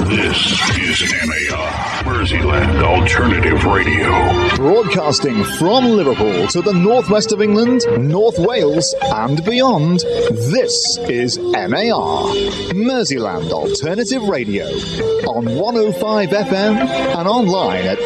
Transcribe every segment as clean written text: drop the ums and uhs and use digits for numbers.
This is MAR, Merseyland Alternative Radio. Broadcasting from Liverpool to the northwest of England, North Wales, and beyond, this is MAR, Merseyland Alternative Radio, on 105 FM and online at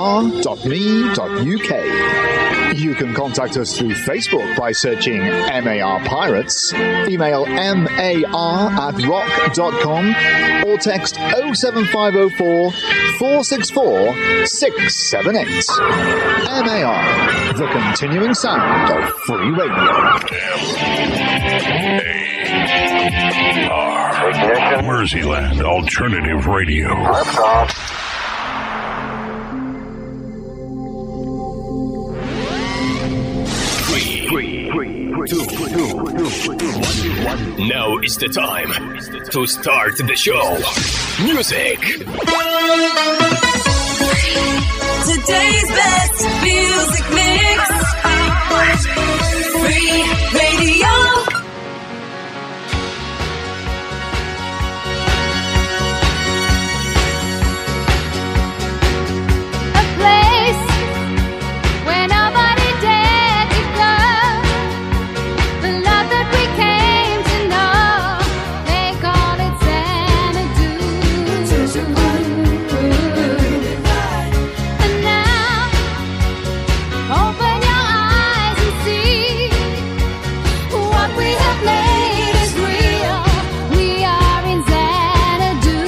mar.me.uk. You can contact us through Facebook by searching MAR Pirates, email mar@rock.com, or text 07504 464 678. MAR, the continuing sound of free radio. MAR, Merseyland Alternative Radio. Now is the time to start the show. Music. Today's best music mix. Free radio. A place where nobody dared to go. The love that we came to know, they call it Xanadu. And now, open your eyes and see what we have made is real. We are in Xanadu.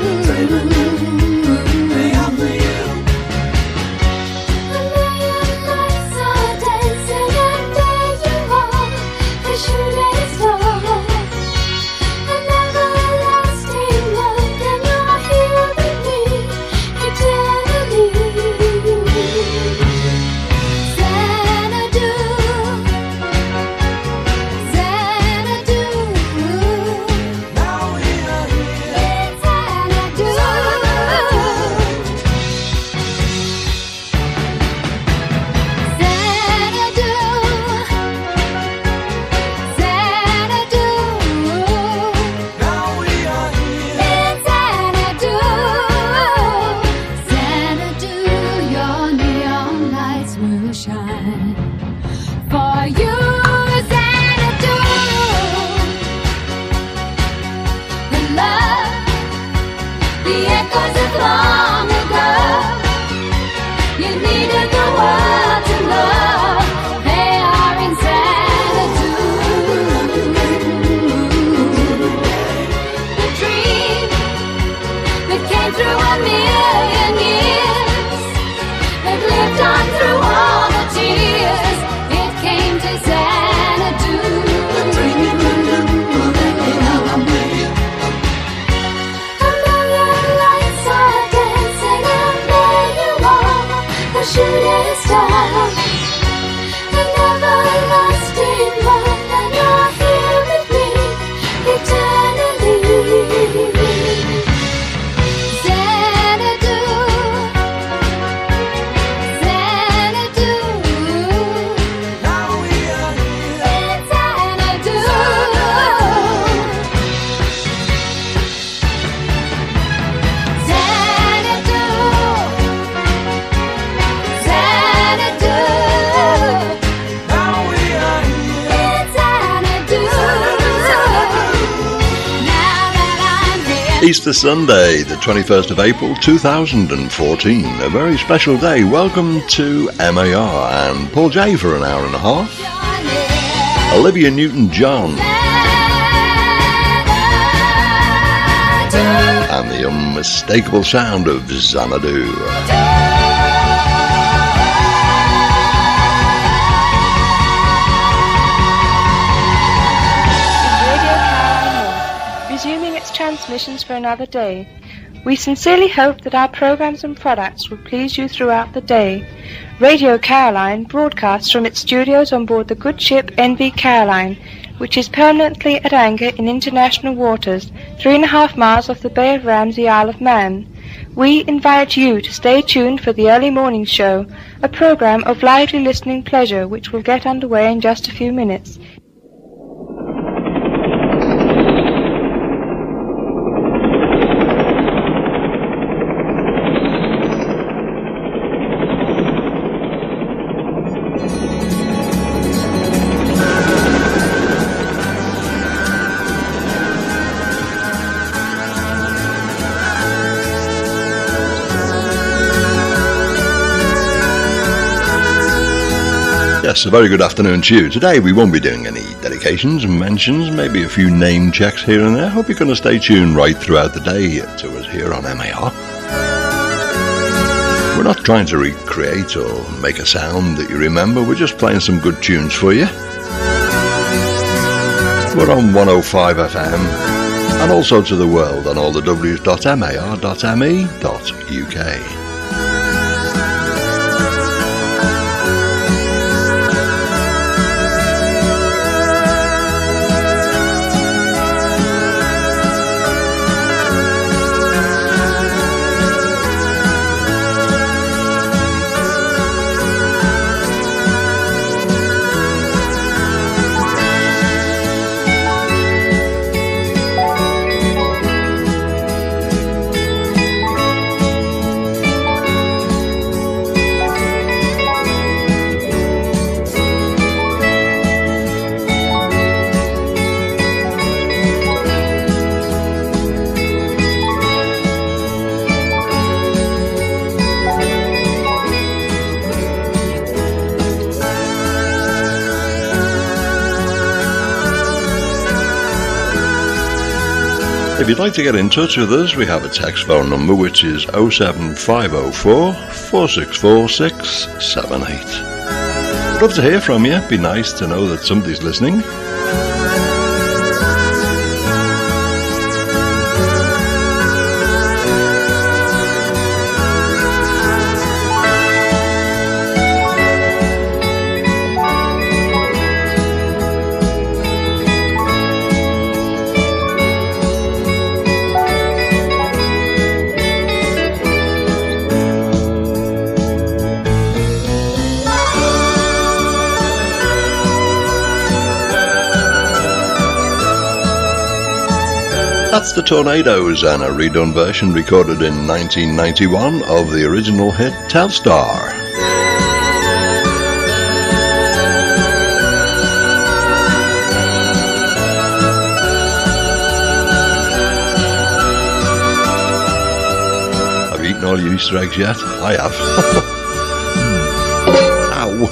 Easter Sunday, the 21st of April 2014, a very special day. Welcome to MAR and Paul J for an hour and a half, Olivia Newton-John, and the unmistakable sound of Xanadu. Transmissions for another day. We sincerely hope that our programs and products will please you throughout the day. Radio Caroline broadcasts from its studios on board the good ship NV Caroline, which is permanently at anchor in international waters, 3.5 miles off the Bay of Ramsey, Isle of Man. We invite you to stay tuned for the early morning show, a program of lively listening pleasure which will get underway in just a few minutes. Yes, a very good afternoon to you. Today we won't be doing any dedications and mentions, maybe a few name checks here and there. Hope you're going to stay tuned right throughout the day to us here on MAR. We're not trying to recreate or make a sound that you remember, we're just playing some good tunes for you. We're on 105 FM and also to the world on all the w's.mar.me.uk. If you'd like to get in touch with us, we have a text phone number which is 07504 464 678. I'd love to hear from you. It'd be nice to know that somebody's listening. That's the Tornadoes and a redone version recorded in 1991 of the original hit Telstar. Have you eaten all your Easter eggs yet? I have. Ow.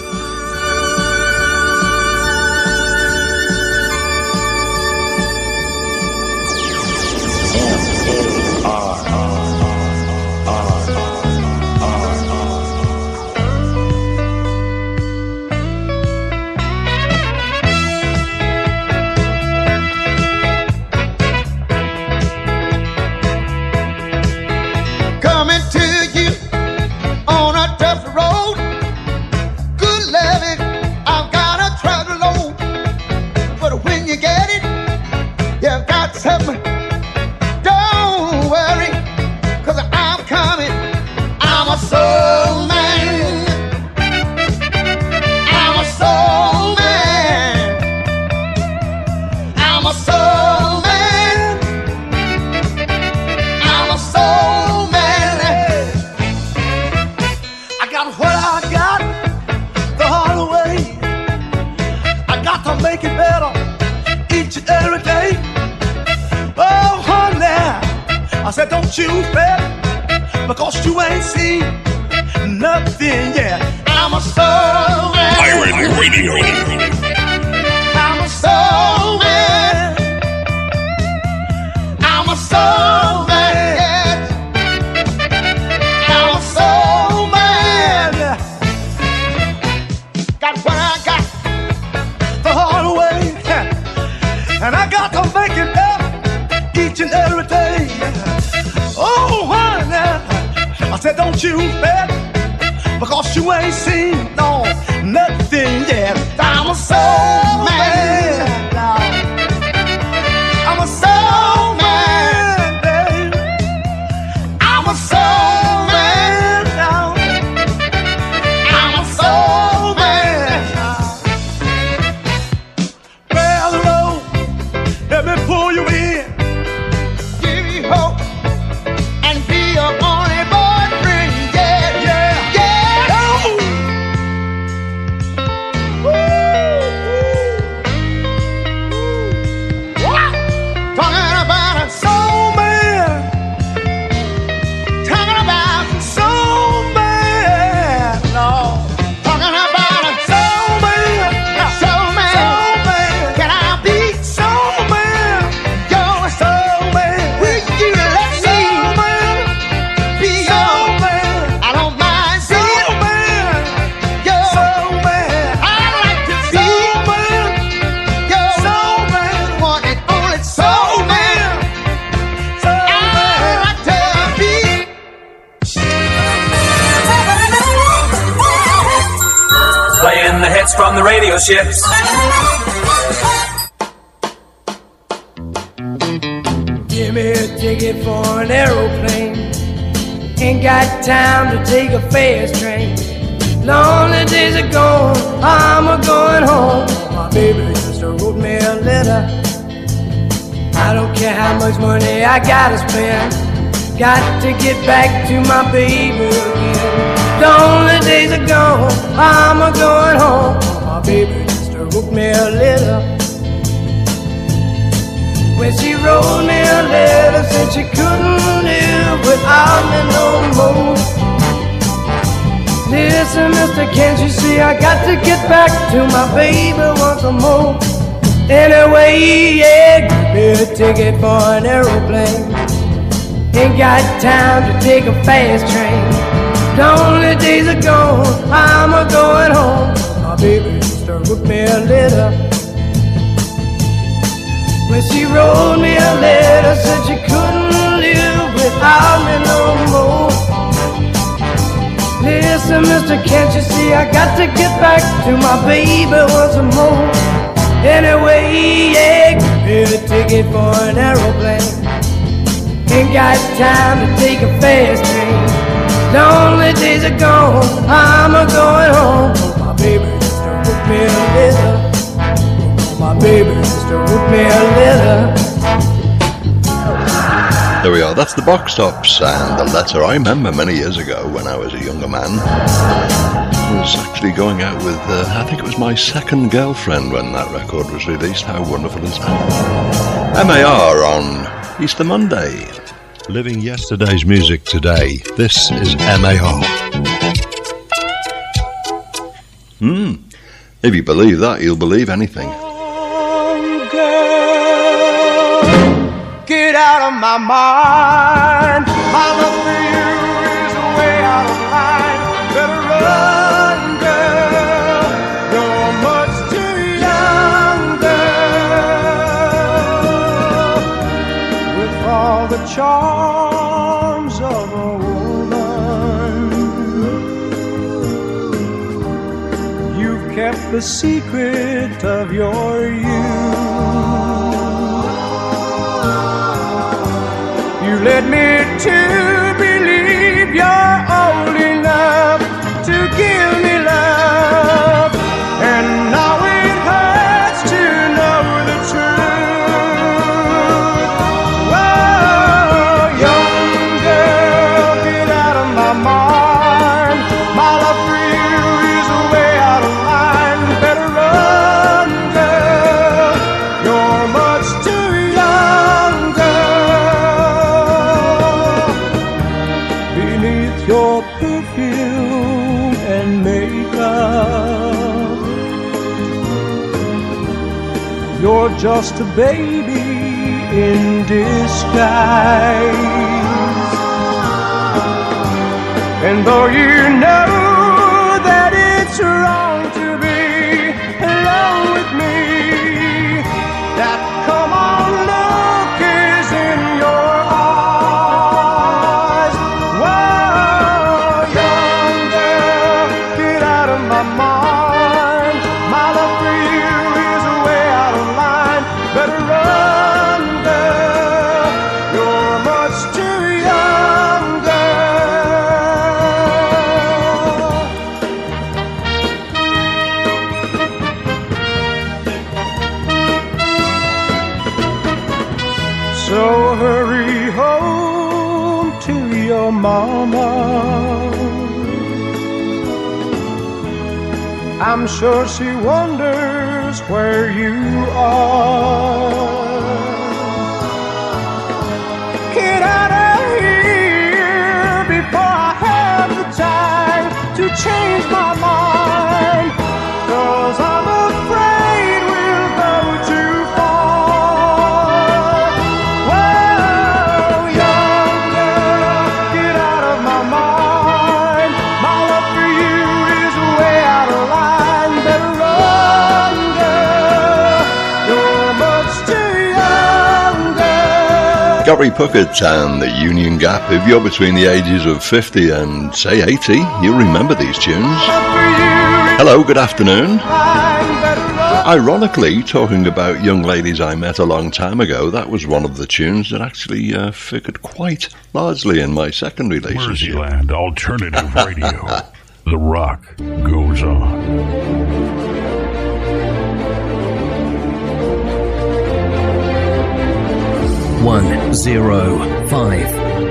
hits from the radio ships. Give me a ticket for an aeroplane. Ain't got time to take a fast train. Lonely days are gone, I'm a-going home. My baby just wrote me a letter. I don't care how much money I gotta spend. Got to get back to my baby again. Lonely days are gone, I'm a-going home. My baby just wrote me a letter. When she wrote me a letter, said she couldn't live without me no more. Listen, mister, can't you see I got to get back to my baby once more. Anyway, yeah, give me a ticket for an aeroplane. Ain't got time to take a fast train. Lonely days are gone, I'm a-going home. My baby just wrote me a letter. When she wrote me a letter, said she couldn't live without me no more. Listen, mister, can't you see I got to get back to my baby once more. Anyway, yeah, give me a ticket for an aeroplane. Ain't got time to take a fast train. Lonely days are gone, I'm a-going home. My baby just wrote me a letter. My baby just wrote me a letter. There we are, that's the Box Tops and the letter. I remember many years ago when I was a younger man, I was actually going out with, I think it was my second girlfriend when that record was released. How wonderful is that? MAR on Easter Monday. Living yesterday's music today. This is MAR. If you believe that, you'll believe anything. Get out of my mind. My love for you is way out of line. Better run, girl. You're much too young, girl. With all the charms of a woman, you've kept the secret of your youth. You led me to believe you're old enough to give me love, and now it hurts to know the truth. Whoa, young girl, get out of my mind. My love for you is way out of line. Better run, girl. You're much too young, girl. Your perfume and makeup, you're just a baby in disguise. And though you know that it's wrong to be alone with me, that come on look is in your eyes. Whoa, young girl, get out of my mind. My love for you is way out of line. Better run, girl. You're much too young, so hurry home to your mama. I'm sure she wonders where you are. Get out of here before I have the time to change my mind, 'cause I'm afraid we'll go too far. Whoa, young girl, get out of my mind. My love for you is way out of line. Better run, girl. You're much too young, girl. Gary Puckett and the Union Gap. If you're between the ages of 50 and, say, 80, you'll remember these tunes. My love for you Hello, good afternoon. Ironically, talking about young ladies I met a long time ago, that was one of the tunes that actually figured quite largely in my second relationship. Merseyland Alternative Radio. The rock goes on. One, 0, 5.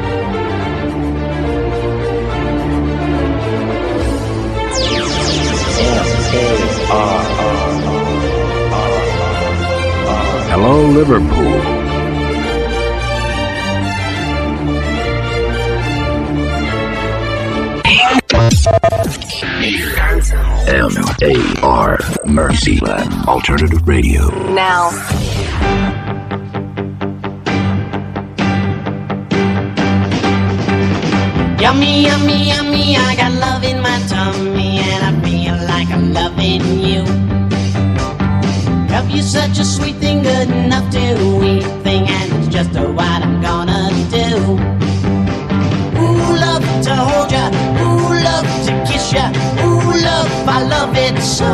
Hello, Liverpool. MAR, Merseyland Alternative Radio. Now. Yummy, yummy, yummy, I got love in my tummy and I feel like I'm loving you. Love you such a sweet thing, good enough to eat thing, and it's just what I'm gonna do. Ooh, love to hold ya, ooh, love to kiss ya, ooh, love, I love it so.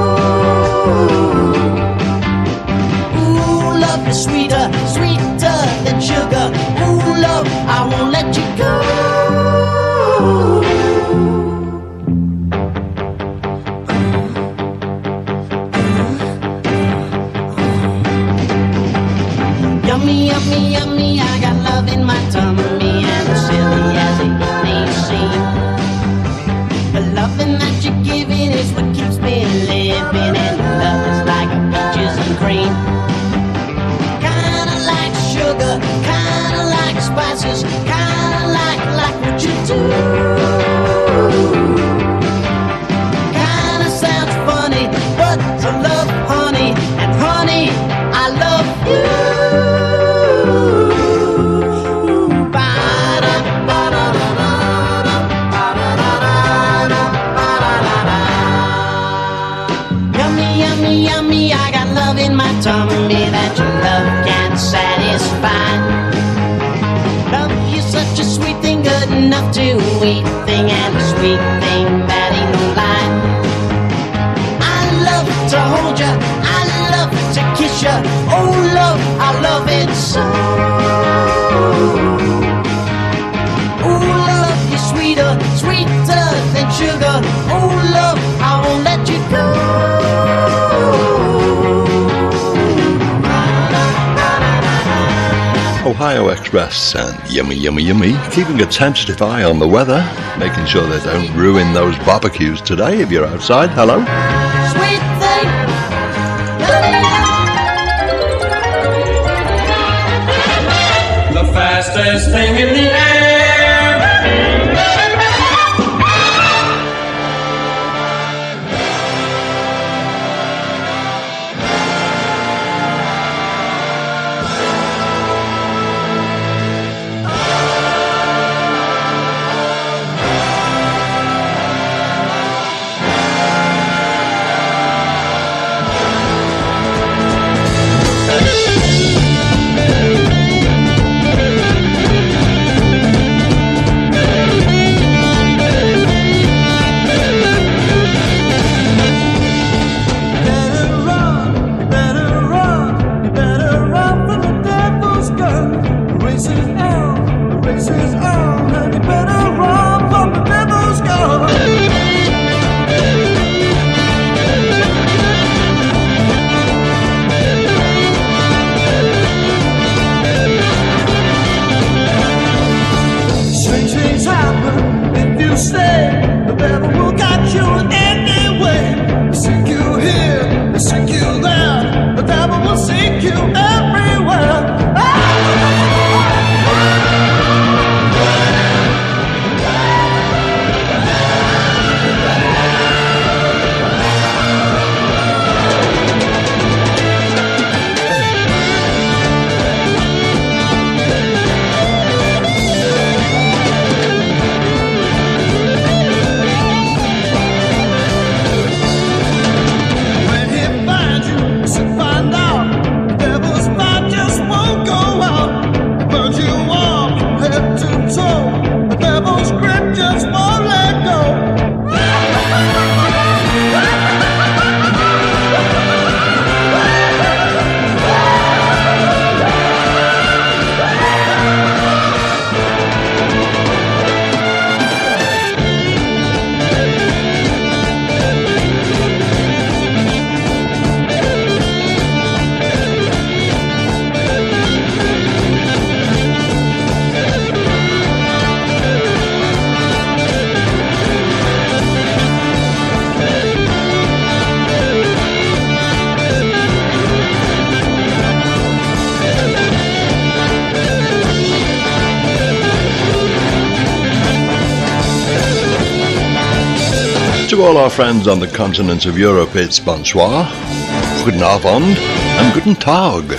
Ooh, love is sweeter, sweeter than sugar. Ooh, love, I won't let you go. Yummy, yummy, yummy, I got love in my tummy, and as silly as it may seem, the loving that you're giving is what keeps me living, and love is like a peaches and cream. Kinda like sugar, kinda like spices, kinda like what you do. Kinda sounds funny, but I love honey, and honey, I love you. Yummy, I got love in my tummy that your love can't satisfy. Love you such a sweet thing, good enough to eat thing, and a sweet thing that ain't no lie. I love to hold ya, I love to kiss ya. Oh love, I love it so. Oh love, you're sweeter, sweeter than sugar. Oh love, I won't let you go. Ohio Express and Yummy Yummy Yummy, keeping a tentative eye on the weather, making sure they don't ruin those barbecues today if you're outside. Hello. Sweet thing. The fastest thing in the air. The devil's grip just won't let go. To all our friends on the continent of Europe, it's bonsoir, guten Abend, and guten Tag.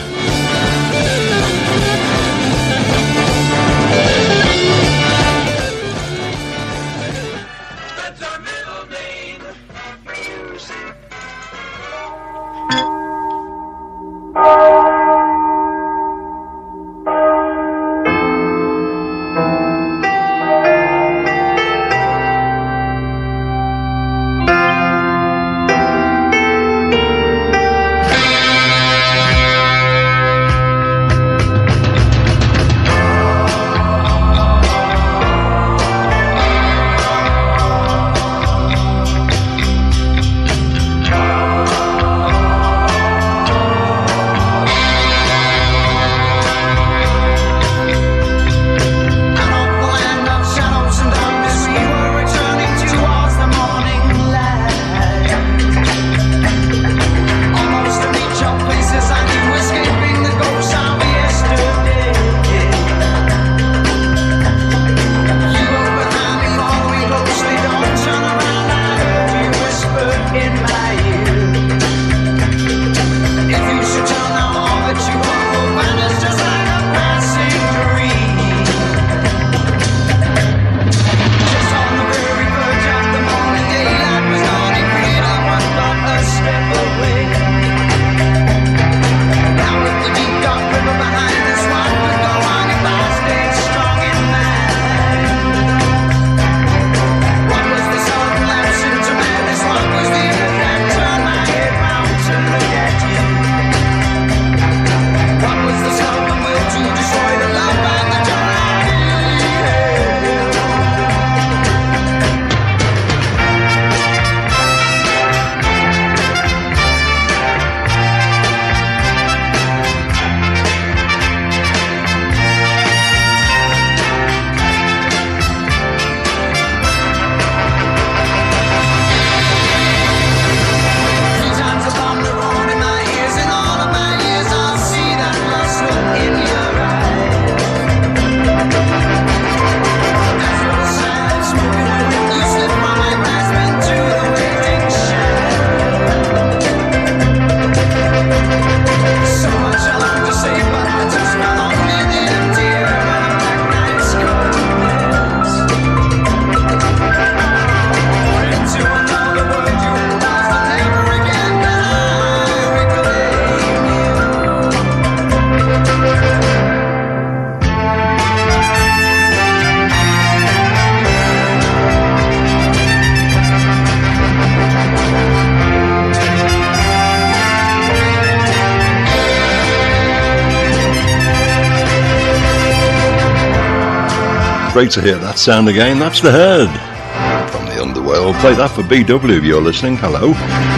Great to hear that sound again. That's The Herd from the Underworld. Play that for BW if you're listening. Hello.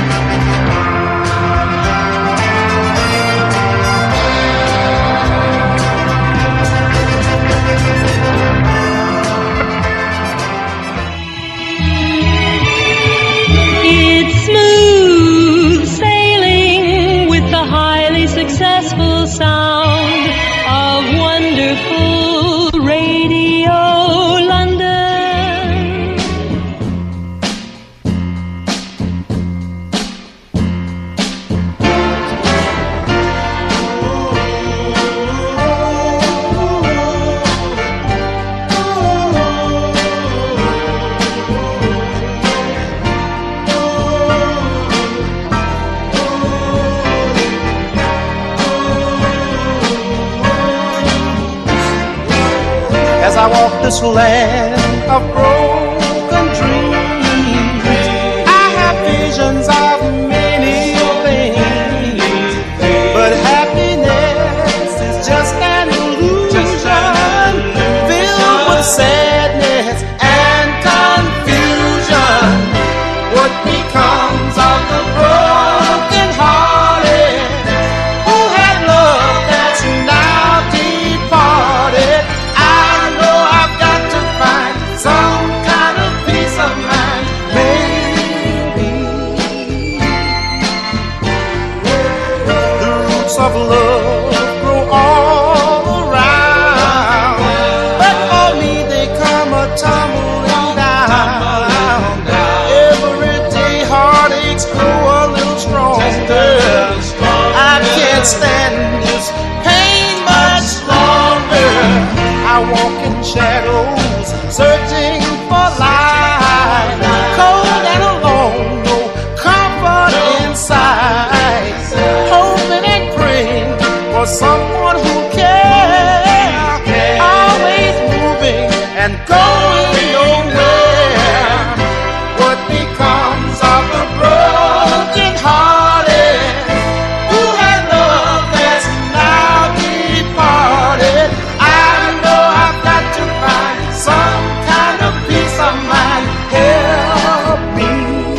It's smooth sailing with the highly successful sound of wonderful radio London. As I walk this land of broken dreams, I have visions of many things, but happiness is just an illusion, filled with sadness and confusion. What becomes of the broken hearted who had love that's now departed? Some kind searching for life, cold and alone, no comfort inside, hoping and praying for someone who cares, always moving and going nowhere. What becomes of the broken hearted who had love that's now departed? I know I've got to find some kind of peace of mind. Help me,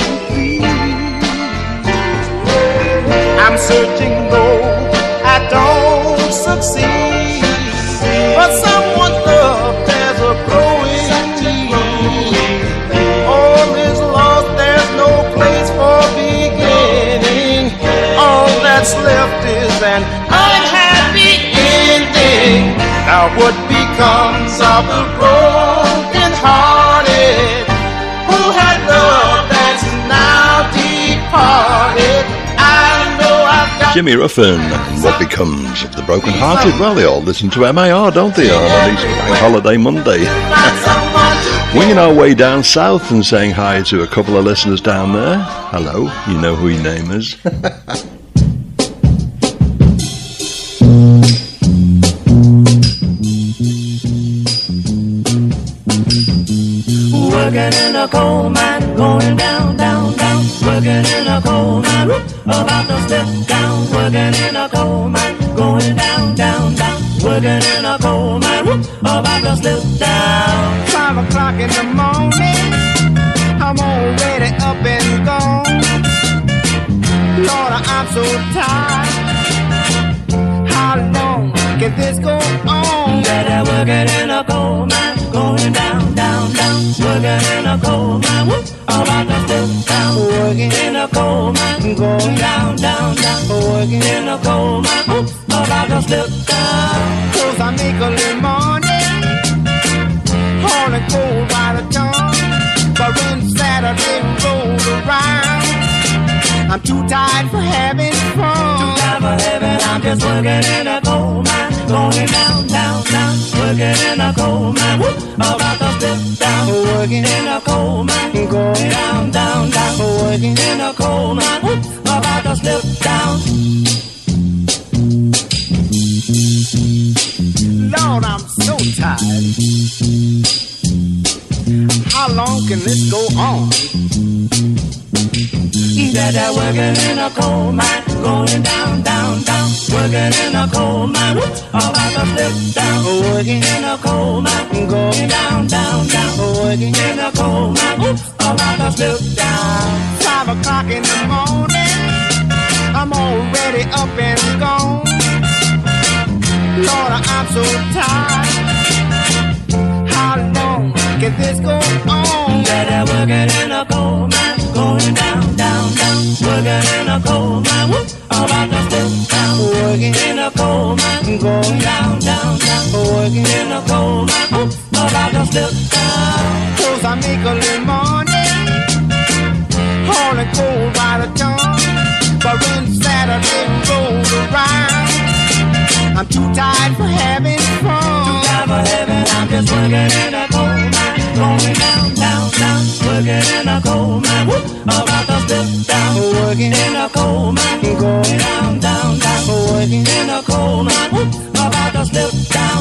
please. I'm searching though I don't succeed, but someone's love there's a growing need. All is lost, there's no place for beginning. All that's left is an unhappy ending. Now what becomes of the broken hearted who had love that's now departed? I know I've got Jimmy Ruffin, and what becomes of the broken hearted? Well, they all listen to MAR, don't they, on at least Bank Holiday Monday. Winging our way down south and saying hi to a couple of listeners down there. Hello, you know who your name is. Working in a coal mine, going down, down, down. Working in a coal mine, whoop, about to slip down. Working in a coal mine, going down, down, down. Working in a coal mine, whoop, about to slip down. 5 o'clock in the morning, I'm already up and gone. Lord, I'm so tired. How long can this go on? Better working in a coal mine, going down, down, down. Working in a coal mine, whoop, about to slip down. Working in a coal mine, going down, down, down. Working in a coal mine, whoop, about to slip down. 'cause I make a little money, hard and cold by the ton. But when Saturday rolls around, I'm too tired for having fun. Too tired for having, I'm just working in a coal mine, going down, down, down. Working in a coal mine, whoop, about to slip down. Working in a coal mine, going down, down, down. Working in a coal mine, whoop, about to slip down. Lord, I'm so tired. How long can this go on? That working in a coal mine, going down, down, down. Working in a coal mine, whoop, about to slip down. Working in a coal mine, going down, down, down. Working in a coal mine, whoop, about to slip down. 5 o'clock in the morning, I'm already up and gone. Lord, I'm so tired. How long can this go on? Better working in a coal mine, going down, down, down. Working in a coal mine, whoop, about to slip down. Working in a coal mine, going down, down, down. Working in a coal mine, whoop, about to slip down. 'Cause I make a little money, hard and cold by the ton. But when Saturday rolls around, I'm too tired for having fun. Too tired for having, I'm just working in a coal mine, going down, down, down. Working in a coal mine, whoop, about to slip down. Working in a coal mine, going down, down, down. Working in a coal mine, whoop, about to slip down.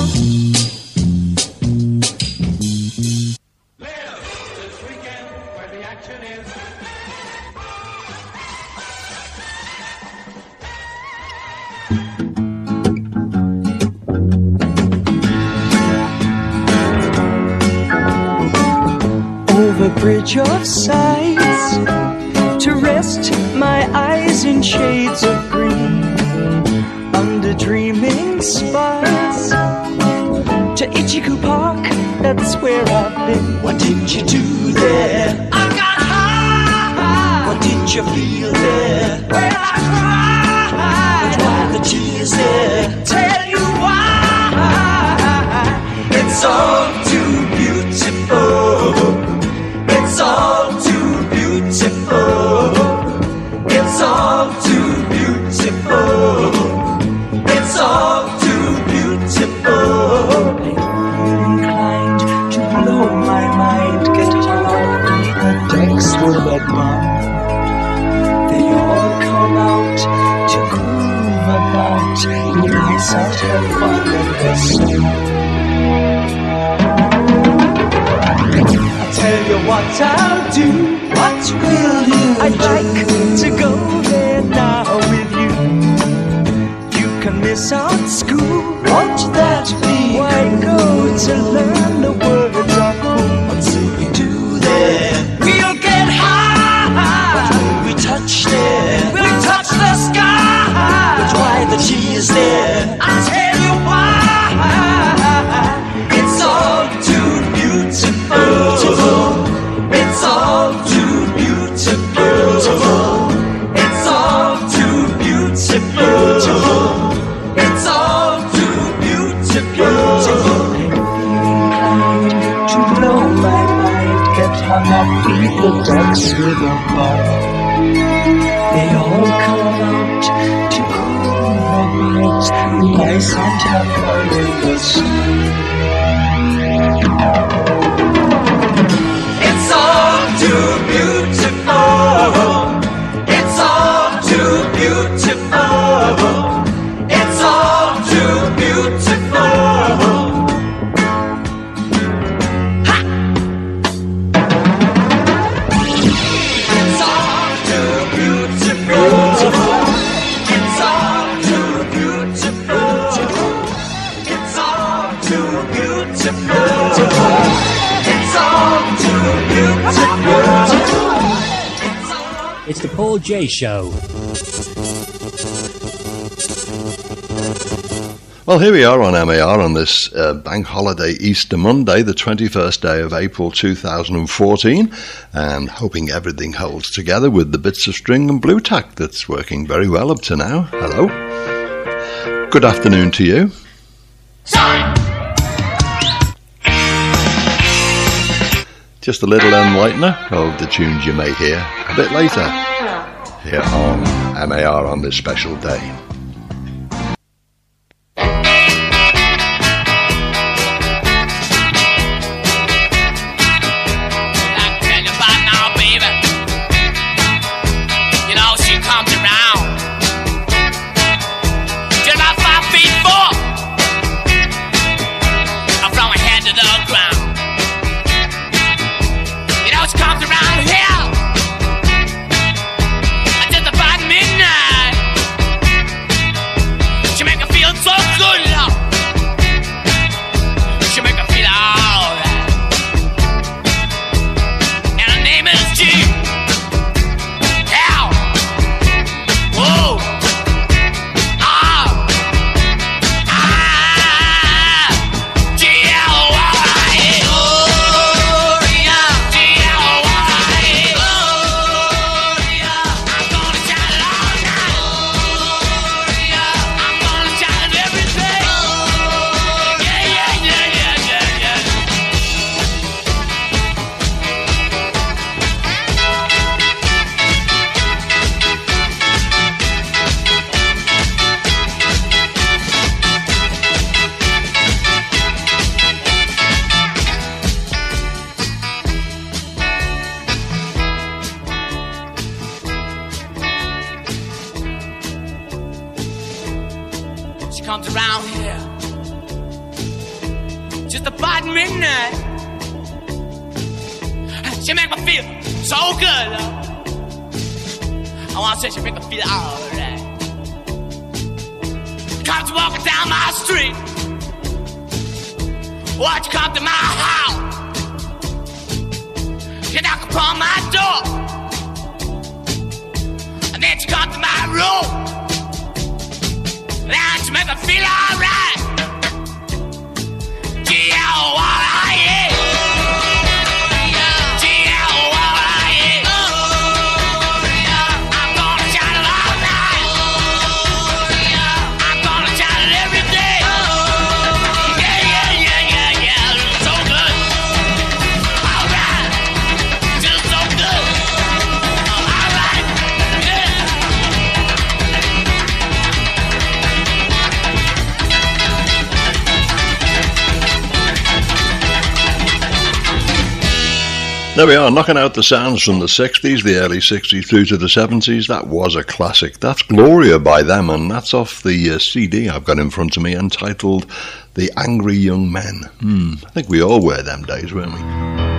Over bridge of sights to rest my eyes in shades of green, under dreaming spires to Ichiku Park, that's where I've been. What did you do there? I got high. What did you feel there? Well, I cried. But why the tears there? Tell you why. It's all too beautiful. It's all too beautiful. It's all too beautiful. It's all too beautiful. I feel inclined to blow above. They all come out to groove about, and I sat have fun in the sun. I'll tell you what I'll do. What will you I'd do? Like to go there now with you. You can miss out school. Won't that be? Why go to learn the words of cool? What's it we do there? We'll get high. But will we touch there? Will we touch the sky? But why the G is there? I'll tell you why. It's all too beautiful. It's all too beautiful. It's all too beautiful. It's all too beautiful. To blow my mind, get hung up, beat the ducks with a ball. They all come out to groove about, and I sat have fun in the sun. It's all too beautiful. It's all too beautiful. It's all too beautiful. Ha! It's all too beautiful. It's all too beautiful. It's all too beautiful. It's all too beautiful. It's the Paul J. Show. Well, here we are on MAR on this bank holiday Easter Monday, the 21st day of April 2014, and hoping everything holds together with the bits of string and blue tack that's working very well up to now. Hello. Good afternoon to you. Just a little enlightener of the tunes you may hear a bit later here on MAR on this special day. comes around here just about midnight. She make me feel so good, love. I wanna say she make me feel alright. Comes walking down my street, watch you come to my house. You knock upon my door, and then you come to my room. Now you make me feel alright. G-L-Y-A. There we are, knocking out the sounds from the 60s, the early 60s through to the 70s. That was a classic. That's Gloria by them, and that's off the CD I've got in front of me entitled The Angry Young Men. I think we all were them days, weren't we?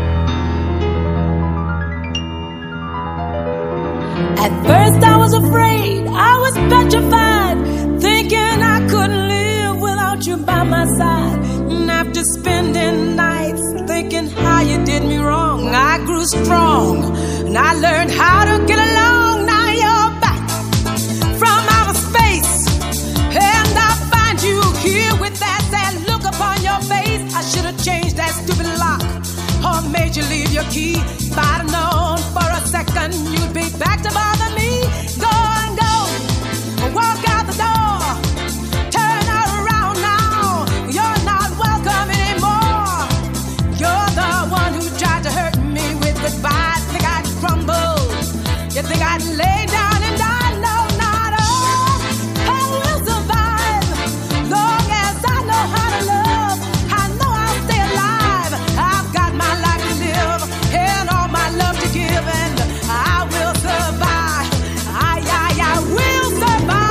At first I was afraid, I was petrified, thinking I couldn't live without you by my side. And after spending nights thinking how you did me wrong, I grew strong and I learned how to get along. Now you're back from outer space and I find you here with that sad look upon your face. I should have changed that stupid lock or made you leave your key. If I'd have known for a second you'd be back to bother me. Go and go, walk out the door, turn around now. You're not welcome anymore. You're the one who tried to hurt me with goodbye. Think I'd crumble, you think I'd lay down and die? No, not all. I will survive long as I know how to love. I know I'll stay alive. I've got my life to live and all my love to give, and I will survive. I will survive.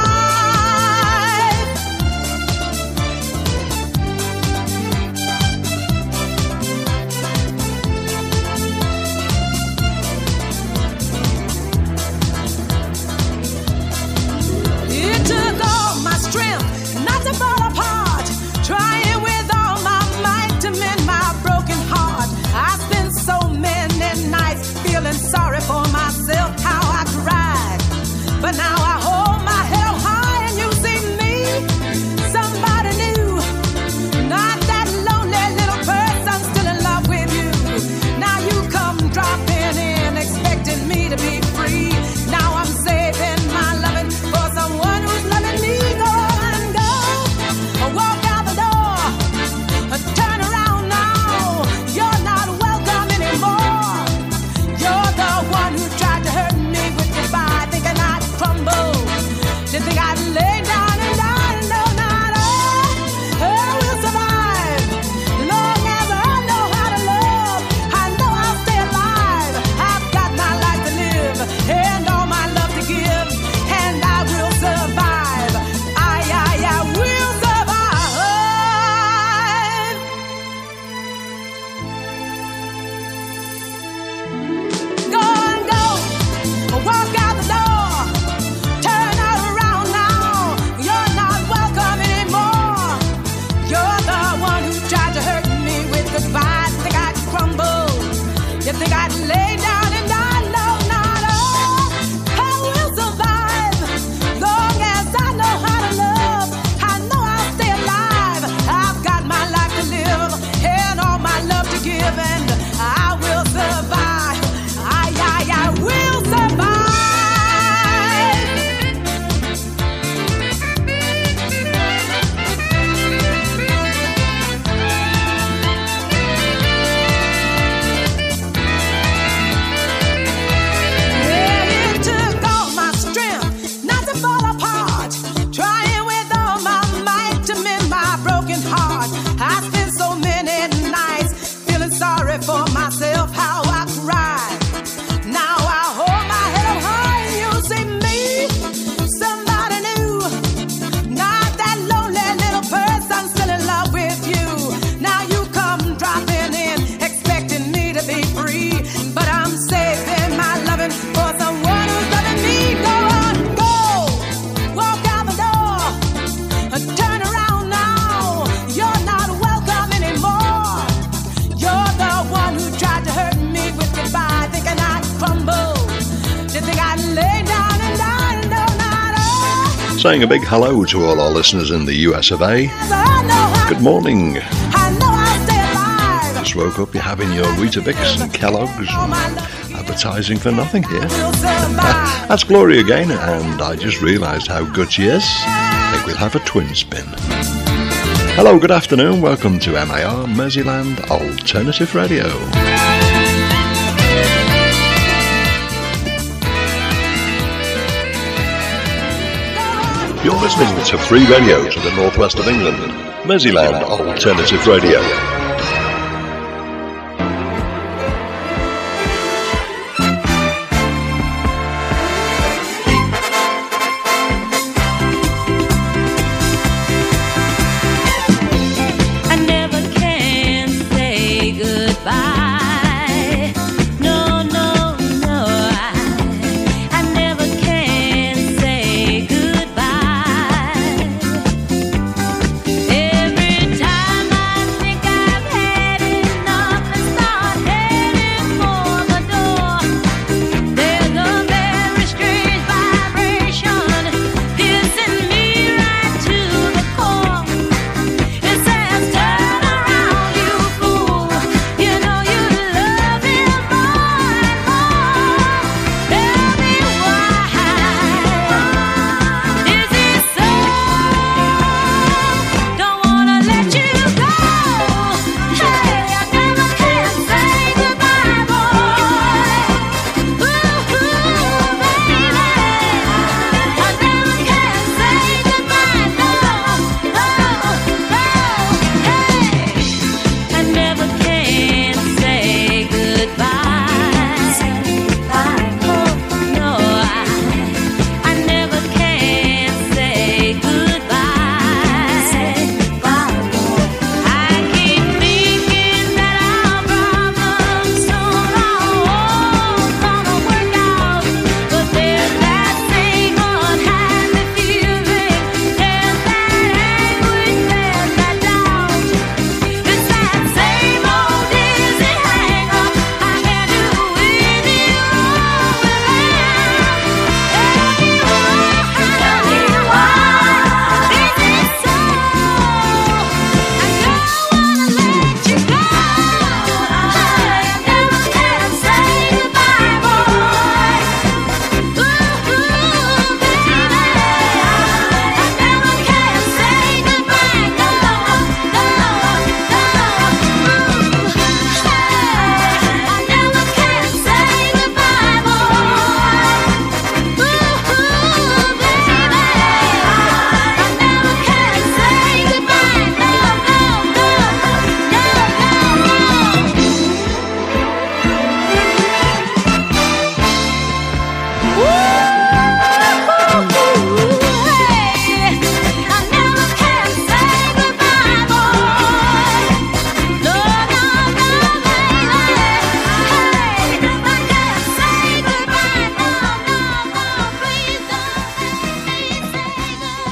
It took all my strength not to fall apart, trying with all my might to mend my broken heart. I spent so many nights feeling sorry for myself, how I cried. But now I hold my head up high and you see me, somebody new, not that lonely little person still in love with you. Now you come dropping in expecting me to be free. Now I'm saving my loving for someone who's loving me. Go and go, walk out the door, turn around now. You're not welcome anymore. You're the one who tried to hurt me with goodbye, thinking I'd crumble. You think I'd lay down and die? No, not all. I will survive long as I know how to love. I know I'll stay alive. I've got my life to live and all my love to give, and I will survive. I will survive. Go and go, walk out the door, turn around now. You're not welcome anymore. You're the one who tried to hurt me with goodbye. Think I'd crumble, you think I'd lay down and die? No, not all. I will survive long as I know how to love. I know I'll stay alive. I've got my life to live and all my love to give, and I will survive. I will survive. It took all my strength not to fall apart, trying with all my might to mend my broken heart. I spent so many nights feeling sorry for myself, how I cried. Now I hold my head up high and you see me, somebody new, not that lonely little person still in love with you. Now you come dropping in expecting me to be free, but I'm saving my loving for someone who's loving me. Go on, go, walk out the door, turn around now. You're not welcome anymore. You're the one who tried to hurt me with goodbye, thinking I'd crumble. You think I'd lay down and die? No, not all. Saying a big hello to all our listeners in the US of A. Good morning. I know I'll stay alive. Just woke up, you're having your Weetabix and Kellogg's and advertising for nothing here. That's Gloria again, and I just realised how good she is. I think we'll have a twin spin. Hello, good afternoon, welcome to MAR, Merseyland Alternative Radio. You're listening to Free Radio to the northwest of England, Merseyland Alternative Radio.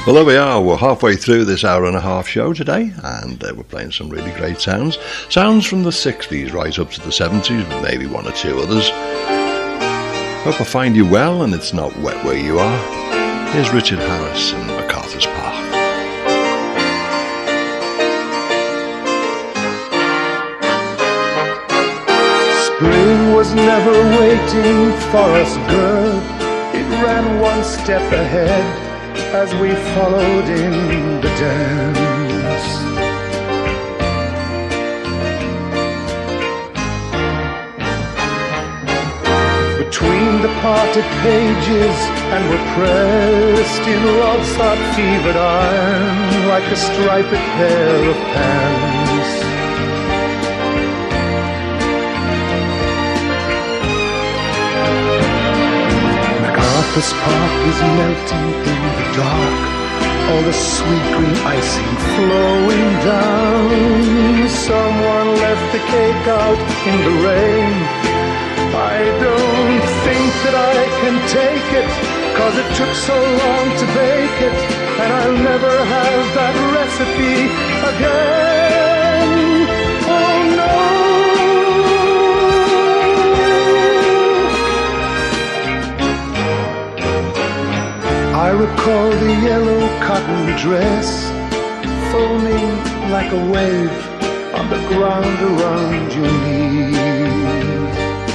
Well, there we are. We're halfway through this hour and a half show today, and we're playing some really great sounds. Sounds from the 60s right up to the 70s, with maybe one or two others. Hope I find you well and it's not wet where you are. Here's Richard Harris and MacArthur's Park. Spring was never waiting for us, girl. It ran one step ahead as we followed in the dance. Between the parted pages and were pressed in love's hot fevered iron like a striped pair of pants. MacArthur's Park is melting in the dark, all the sweet green icing flowing down. Someone left the cake out in the rain. I don't think that I can take it, 'cause it took so long to bake it, and I'll never have that recipe again. Oh no. I recall the yellow cotton dress foaming like a wave on the ground around your knees.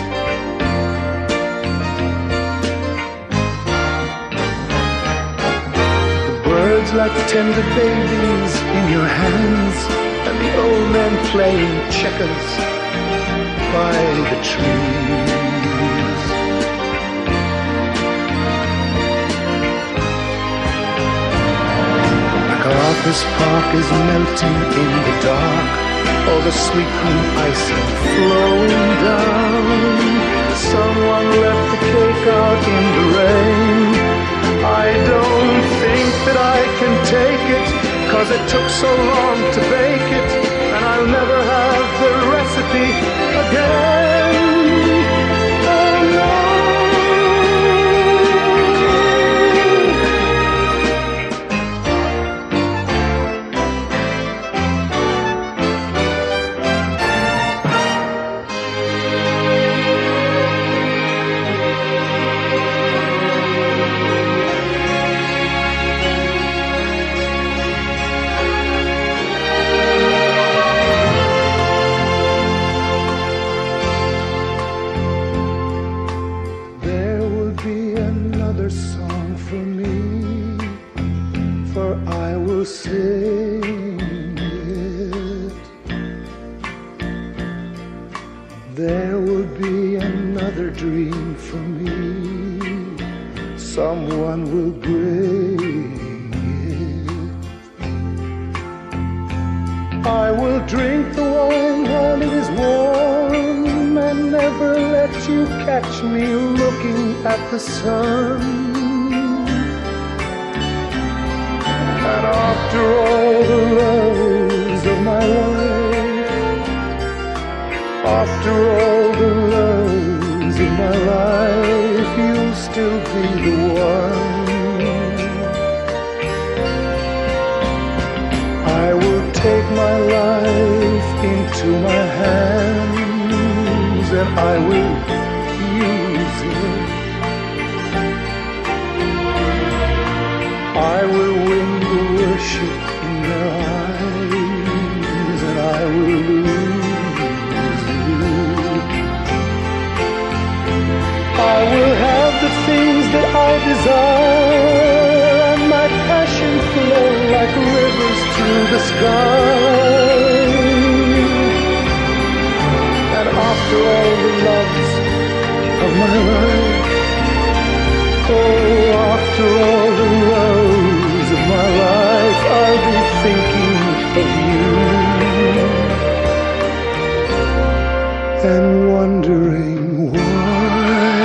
The birds like tender babies in your hands, and the old men playing checkers by the trees. MacArthur's Park is melting in the dark, all the sweet green icing flowing down. Someone left the cake out in the rain. I don't think that I can take it, 'cause it took so long to bake it, and I'll never have the recipe again. Oh no. The sun, and after all the loves of my life, after all the loves of my life, you'll still be the one. I will take my life into my hands, and I will use it. I will win the worship in their eyes, and I will lose you. I will have the things that I desire, and my passion flow like rivers through the sky. And after all the loves of my life, oh, after all the loves of my life, I'll be thinking of you and wondering why.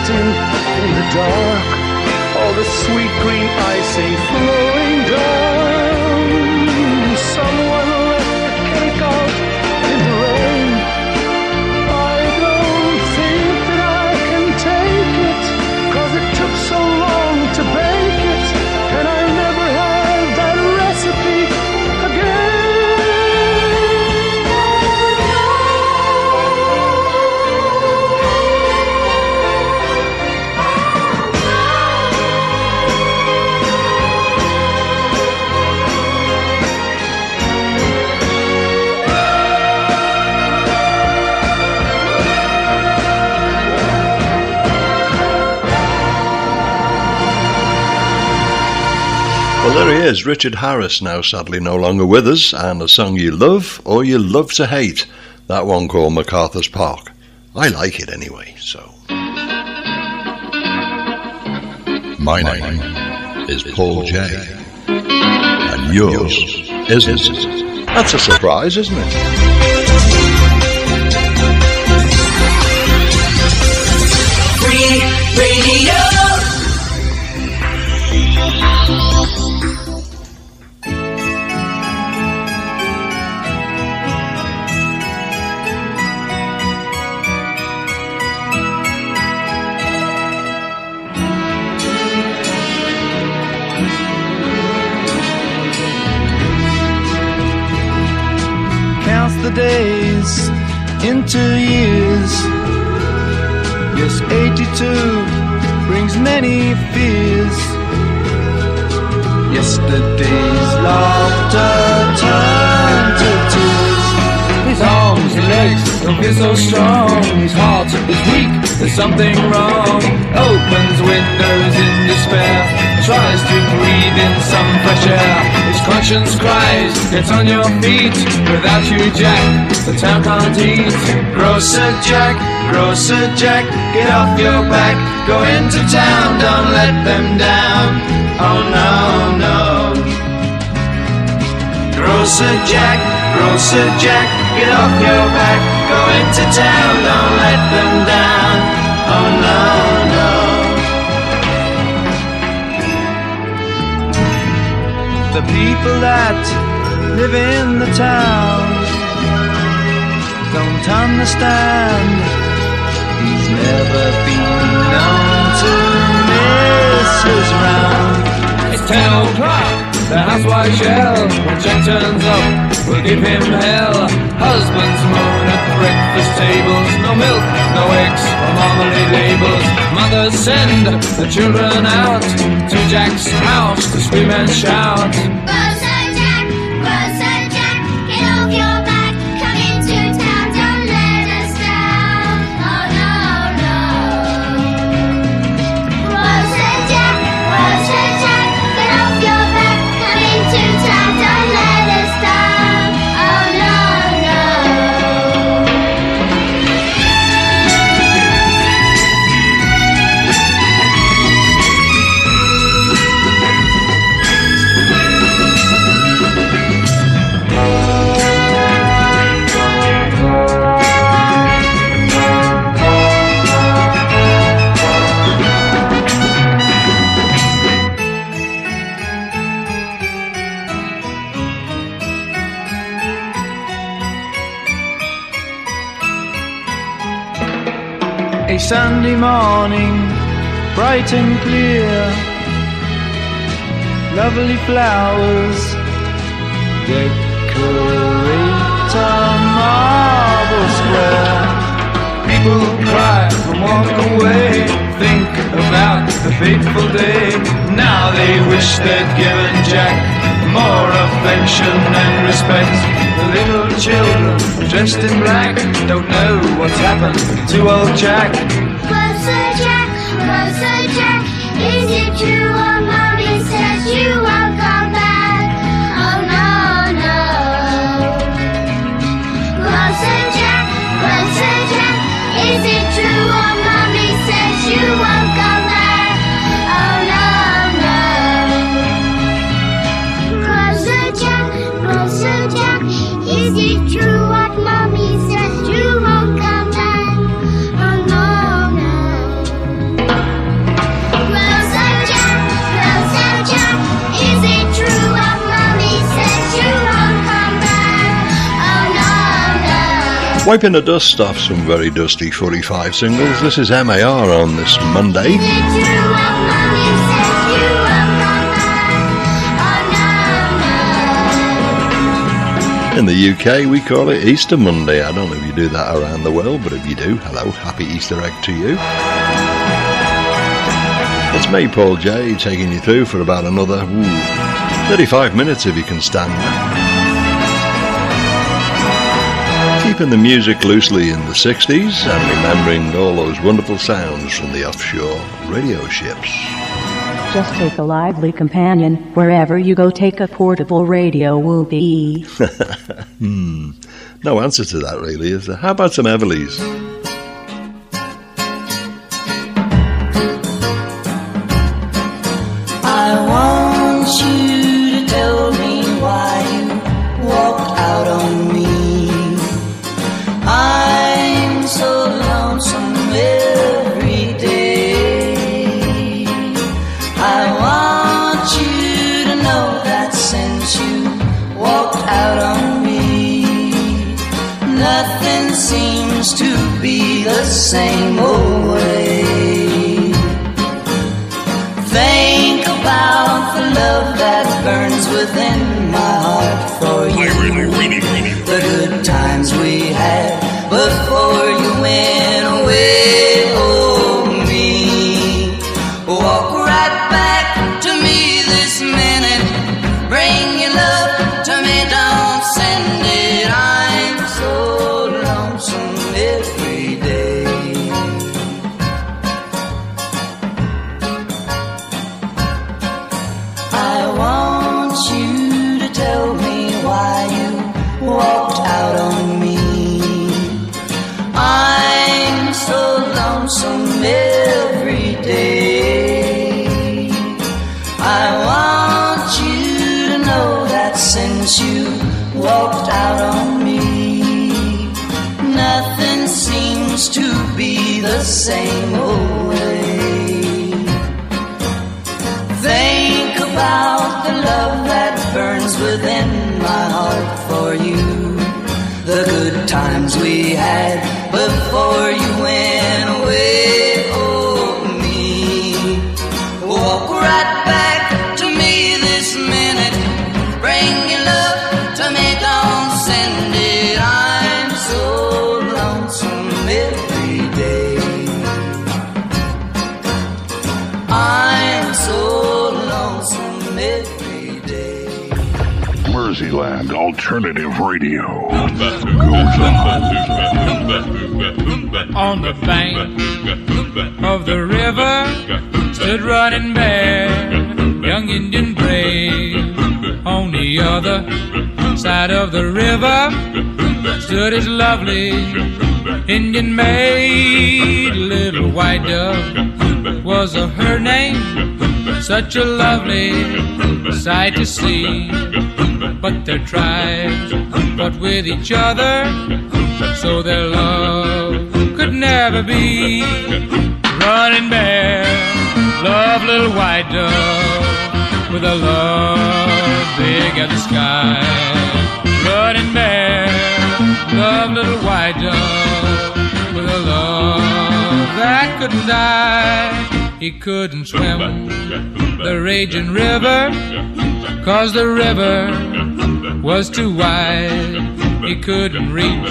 melting in the dark. All the sweet green icing flowing down. Someone left the cake out in the rain. I don't think that I can take it, 'cause it took so long to bake it, and I never had that recipe again. Well, there he is, Richard Harris, now sadly no longer with us, and a song you love or you love to hate. That one called MacArthur's Park. I like it anyway, so. My name is Paul J. And yours isn't. That's a surprise, isn't it? Free Radio. The days into years. Yes, 82 brings many fears. Yesterday's laughter turned to tears. His arms and legs don't feel so strong. His heart is weak, there's something wrong. Opens windows in despair, tries to breathe in some fresh air. His conscience cries, get on your feet. Without you, Jack, the town can't eat. Grocer Jack, get off your back. Go into town, don't let them down. Oh no, no. Grocer Jack, get off your back. Go into town, don't let them down. Oh no, no. The people that live in the town don't understand. He's never been known to miss his round. It's 10 o'clock, the housewife yell. When Jack turns up, we'll give him hell. Husbands moan at breakfast tables. No milk, no eggs, or marmalade labels. Mothers send the children out to Jack's house to scream and shout. Grocer Jack, get off your back. Come into town, don't let us down. Oh no, no. Grocer Jack, get off your back. Come into town, don't let us down. Oh no, no. A Sunday morning, bright and clear. Lovely flowers decorate a marble square. People cry and walk away, think about the fateful day. Now they wish they'd given Jack more affection and respect. The little children dressed in black don't know what's happened to old Jack. Grocer Jack, is it true what Mommy says you won't come back? Oh no, no. Grocer Jack, is it true what Mommy says you won't come back? Oh no, no. Grocer Jack, is it true what Mommy says you won't come back? Oh no, no. Wiping the dust off some very dusty 45 singles, this is MAR on this Monday. In the UK we call it Easter Monday. I don't know if you do that around the world, but if you do, hello, happy Easter egg to you. It's me, Paul J, taking you through for about another 35 minutes if you can stand that. Keeping the music loosely in the 60s and remembering all those wonderful sounds from the offshore radio ships. Just take a lively companion. Wherever you go, take a portable radio whoopee. No answer to that, really, is there? How about some Everleys? I want you to tell me why you walked out on me. I'm so lonesome every day. I want you to know that since you walked out on me, nothing seems to be the same old way. Think about the love that burns within my heart for you. The good times we had before you went away. Oh, me. Walk right back to me this minute. Bring your love to me, don't send it. I'm so lonesome every day. I want you to tell me why you walked out on me. I'm so lonesome every day. I want you to know that since you walked out on me, nothing seems to be the same old way. Think about the love that burns within my heart for you. The good times we had before you went away. Oh, me. Walk right back to me this minute. Bring your love to me, don't send it. I'm so lonesome every day. I'm so lonesome every day. Merseyland Alternative Radio goes on the bank of the river stood Running Bear, young Indian brave. On the other side of the river stood his lovely Indian maid. Little White Dove was her name, such a lovely sight to see. But their tribes fought with each other, so their love could never be. Running Bear loved Little White Dove with a love big as the sky. Running Bear loved Little White Dove with a love that couldn't die. He couldn't swim the raging river, 'cause the river was too wide. He couldn't reach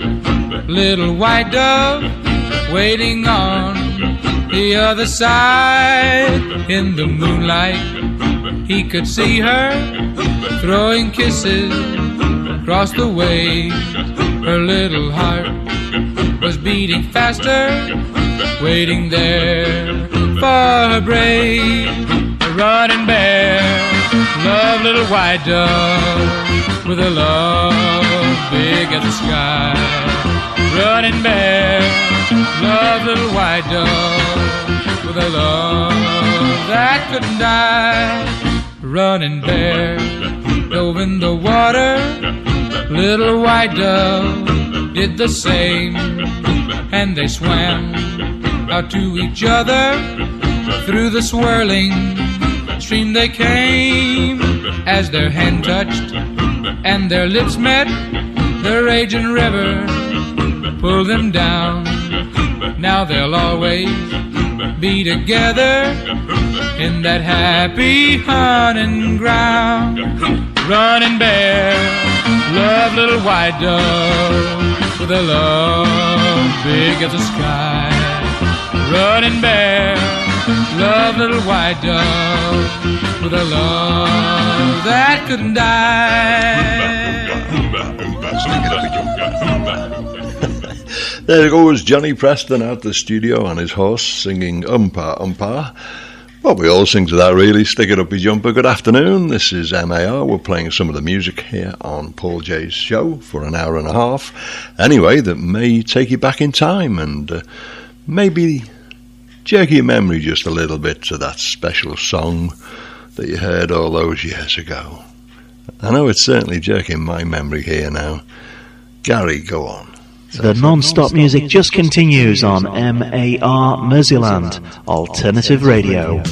Little White Dove waiting on the other side. In the moonlight he could see her throwing kisses across the waves. Her little heart was beating faster, waiting there for her brave. Running Bear loved Little White Dove with a love big as the sky. Running Bear loved Little White Dove with a love that couldn't die. Running Bear dove in the water, Little White Dove did the same, and they swam out to each other. Through the swirling stream they came. As their hand touched and their lips met, the raging river pull them down. Now they'll always be together in that happy hunting ground. Running Bear, love little white dove with a love big as the sky. Running Bear, love little white dove with a love that couldn't die. There goes Johnny Preston out the studio on his horse singing Umpah Umpah. Well, we all sing to that really. Stick it up your jumper. Good afternoon. This is MAR. We're playing some of the music here on Paul J's show for an hour and a half. Anyway, that may take you back in time and maybe jerk your memory just a little bit to that special song that you heard all those years ago. I know it's certainly jerking my memory here now. Gary, go on. The non-stop music just continues on MAR Merseyland Alternative Radio.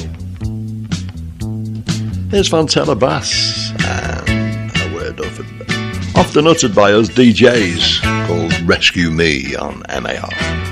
Here's Fontella Bass and a word often uttered by us DJs called Rescue Me on MAR.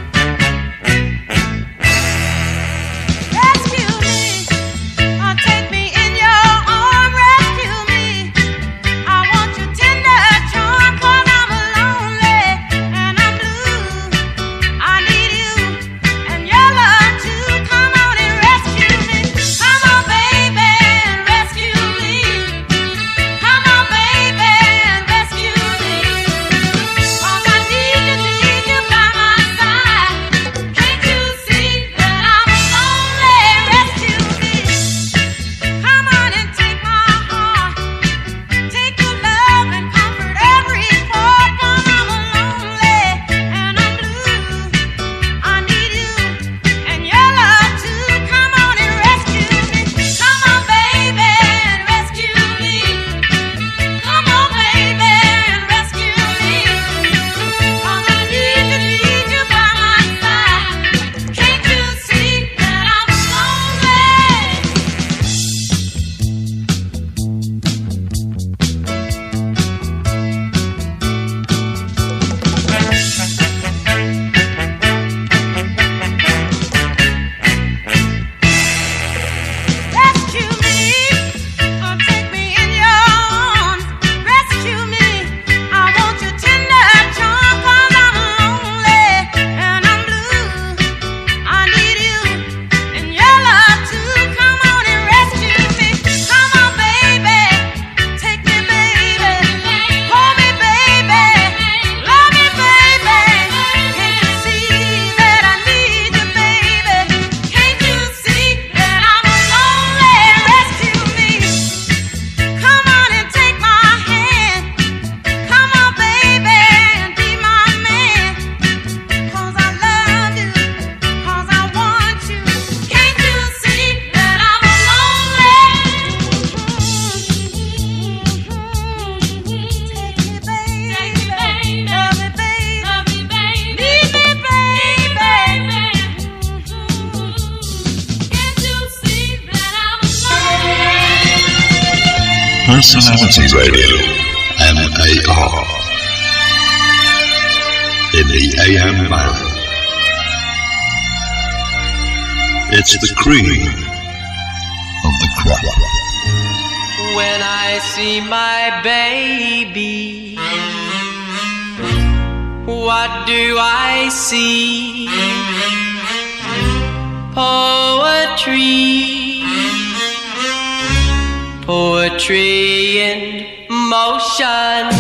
Personality Radio, MAR. In the AM band. It's the cream of the crop. When I see my baby, what do I see? Poetry. Poetry in motion.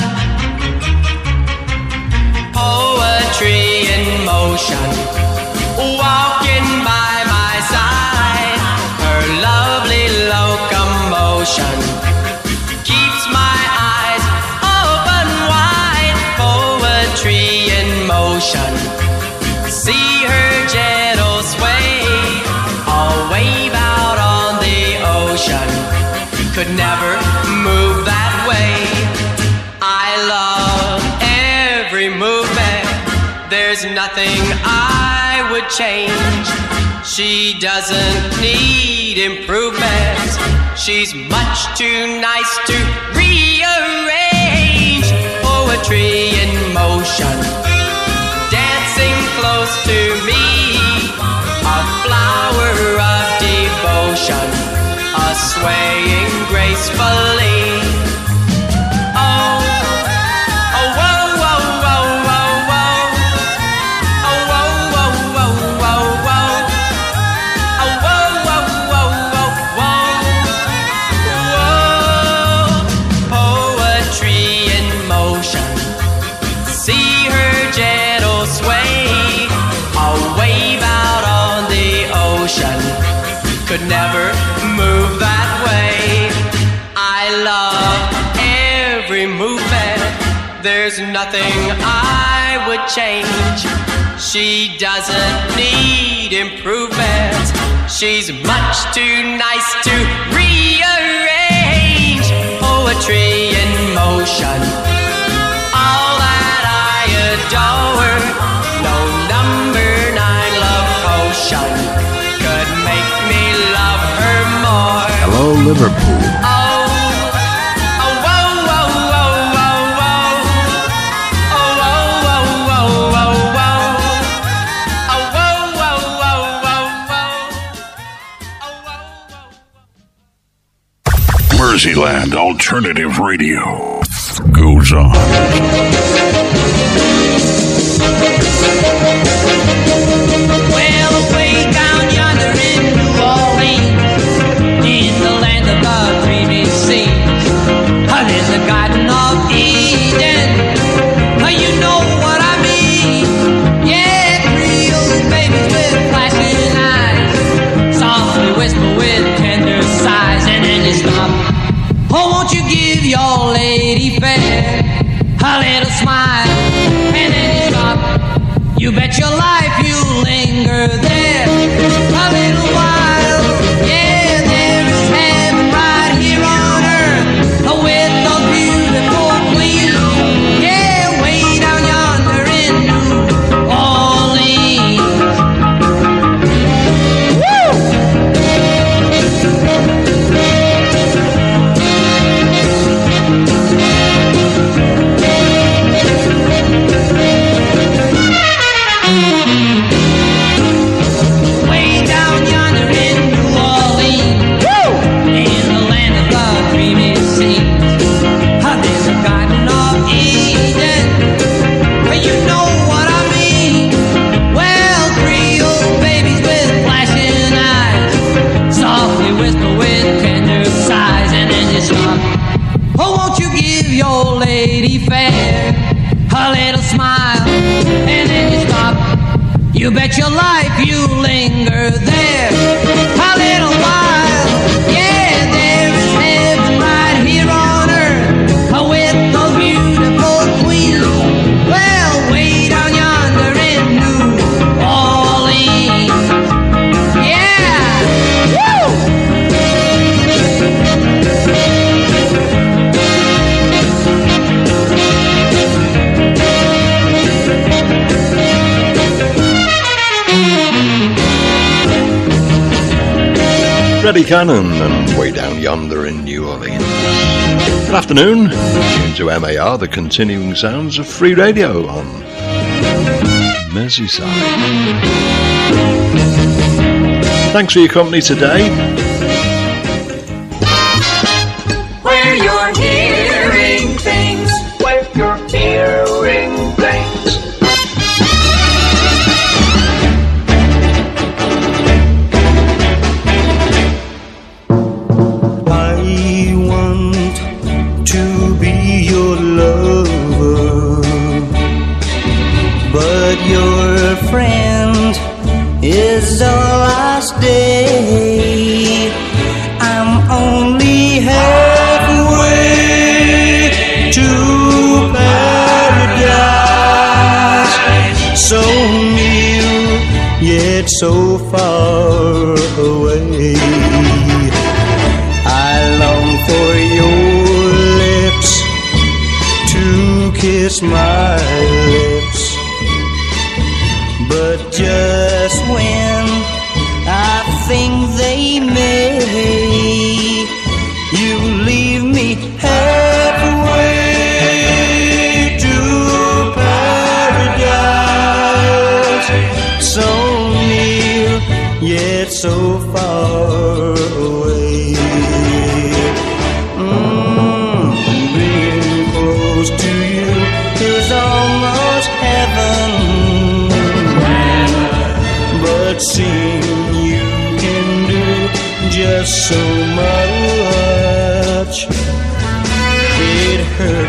Poetry in motion. Walking by my side. Her lovely locomotion keeps my eyes open wide. Poetry in motion. See her gentle sway. All wave out on the ocean. Could never move that way. I love every movement. There's nothing I would change. She doesn't need improvement. She's much too nice to rearrange. Poetry in motion. Dance close to me, a flower of devotion, a swaying gracefully. Oh, oh, whoa, whoa, whoa, whoa, whoa. Oh, whoa, whoa, whoa, whoa, whoa. Oh, whoa, whoa, whoa, whoa, whoa. Whoa, poetry in motion. See her gentle sway, a wave out on the ocean could never move that way. I love every movement, there's nothing I would change. She doesn't need improvement, she's much too nice to rearrange. Poetry in motion, all that I adore. No number 9 love potion could make me love her more. Hello, Liverpool. Oh, oh, whoa, whoa, whoa, whoa, whoa. Oh, whoa, whoa, whoa, whoa, whoa. Oh, whoa, whoa, whoa, whoa, whoa. Merseyland Alternative Radio goes on. Well, way down yonder in New Orleans, in the land of the dreamy seas, there's a garden of Eden. You know what I mean? Yeah, Creole babies with flashing eyes, softly whisper with tender sighs, and then you stop. Oh, won't you give your lady fair a little smile, and then you stop. You bet your life you'll linger there a little while. Yeah, there is heaven right here on earth with those beautiful queens. Yeah, way down yonder in New Orleans. Way down yonder in New Orleans, in the land of the dreamy scenes, there's a garden of Eden. You know what I mean? Well, Creole babies with flashing eyes, softly whisper with tender sighs, and then you stop. Oh, won't you give your lady fair a little smile, and then you stop. You bet your life you linger there a little while. Yeah, there is heaven right here on earth with those beautiful queens. Well, way down yonder in New Orleans. Yeah, woo! Freddie Cannon and Way Down Yonder in New Orleans. Good afternoon. Into MAR, the continuing sounds of free radio on Merseyside. Thanks for your company today. Where you're hearing things. Where you're hearing things. I want to be your lover, but your friend is all I stay. I'm only halfway to paradise, so near yet so far away. I long for your lips to kiss my lips, but just when I think they may, you leave me halfway to paradise.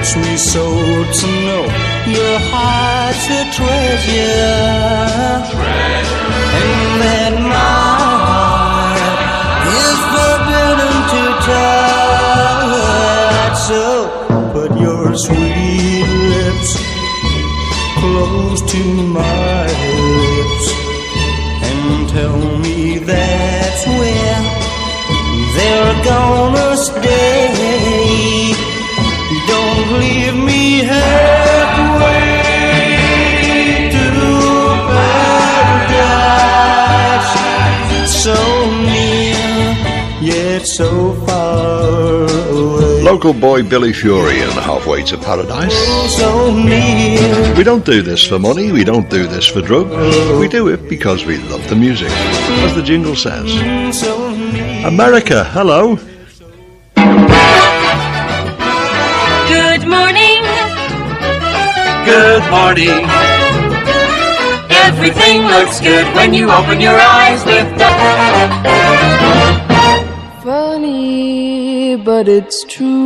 hurts me so to know your heart's a treasure, and that my heart is forbidden to touch. So put your sweet lips close to my lips and tell me that's where they're gonna stay. Don't leave me halfway to paradise. So near, yet so far away. Local boy Billy Fury and Halfway to Paradise. So near. We don't do this for money, we don't do this for drugs. We do it because we love the music, as the jingle says. America, hello. Good morning. Good morning. Everything looks good when you open your eyes with Funny, but it's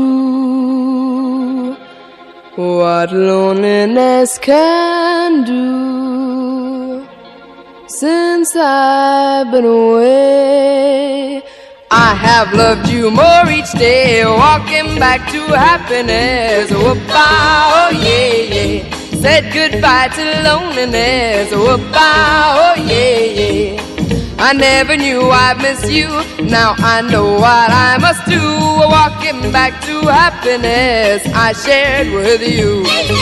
true what loneliness can do. Since I've been away, I have loved you more each day, walking back to happiness. Whoop-ah, oh yeah, yeah. Said goodbye to loneliness. Whoop-ah, oh yeah, yeah. I never knew I'd miss you. Now I know what I must do. Walking back to happiness I shared with you.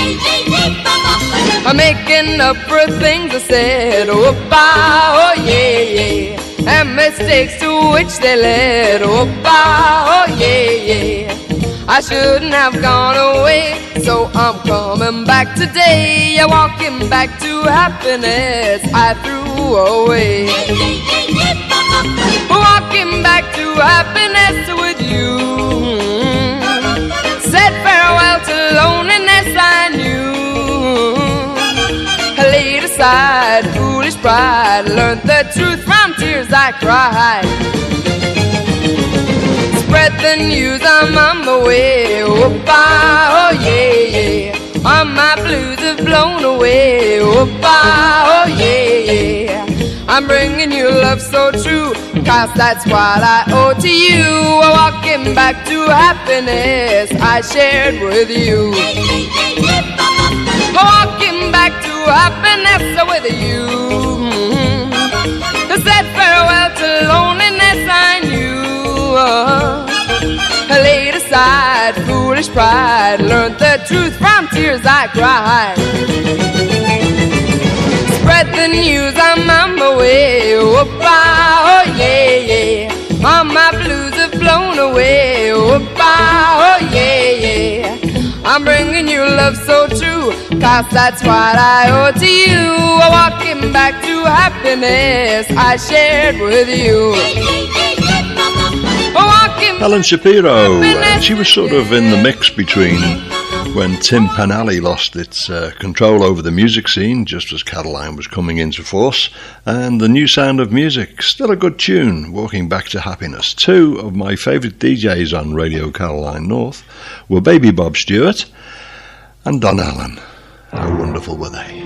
I'm making up for things I said. Whoop-ah, oh yeah, yeah. And mistakes to which they led. Whoop-ah, oh yeah, yeah. I shouldn't have gone away, so I'm coming back today. Walking back to happiness I threw away. Walking back to happiness with you. Said farewell to loneliness I knew. I laid aside foolish pride, learned the truth from tears I cried. Spread the news, I'm on my way. Whoop-ah, oh yeah, yeah. All my blues have blown away. Whoop-ah, oh yeah, yeah. I'm bringing you love so true, 'cause that's what I owe to you. Walking back to happiness I shared with you. Walking back to happiness with you. I said farewell to loneliness I knew. I laid aside foolish pride, learned the truth from tears I cried. Spread the news, I'm on my way. Whoop-ah, oh yeah, yeah. All my blues have blown away. Whoop-ah, oh yeah, yeah. I'm bringing you love so true, 'cause that's what I owe to you. Walking back to happiness I shared with you. Helen Shapiro, she was sort of in the mix between when Tim Panelli lost its control over the music scene, just as Caroline was coming into force, and the new sound of music. Still a good tune, Walking Back to Happiness. Two of my favourite DJs on Radio Caroline North were Baby Bob Stewart and Don Allen. How wonderful were they?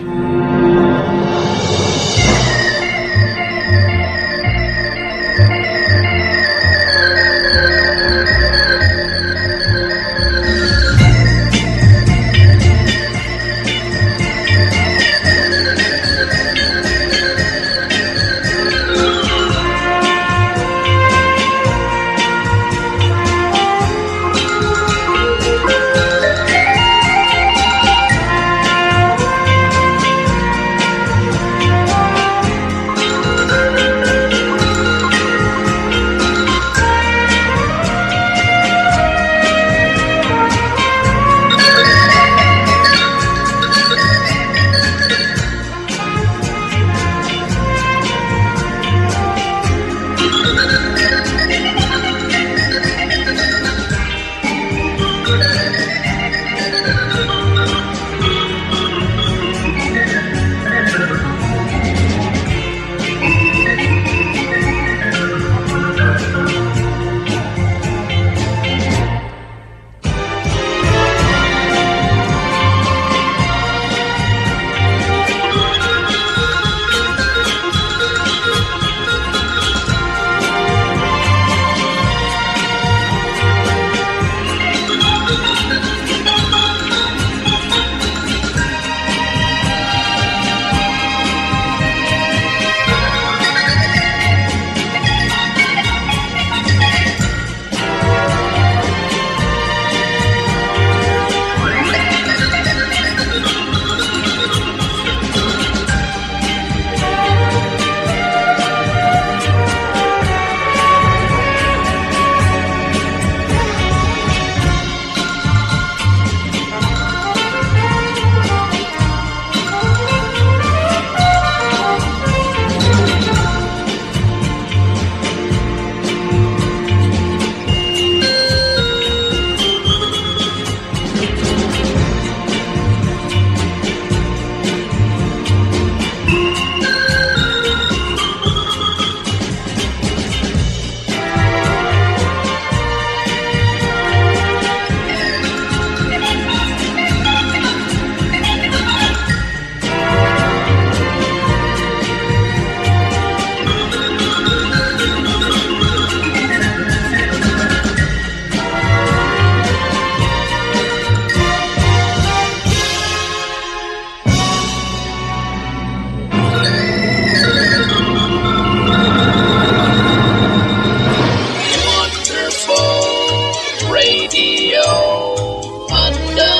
Radio Monday.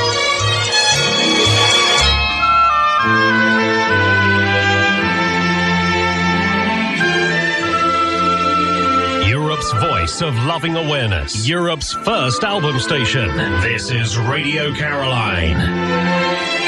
Europe's voice of loving awareness. Europe's first album station. This is Radio Caroline.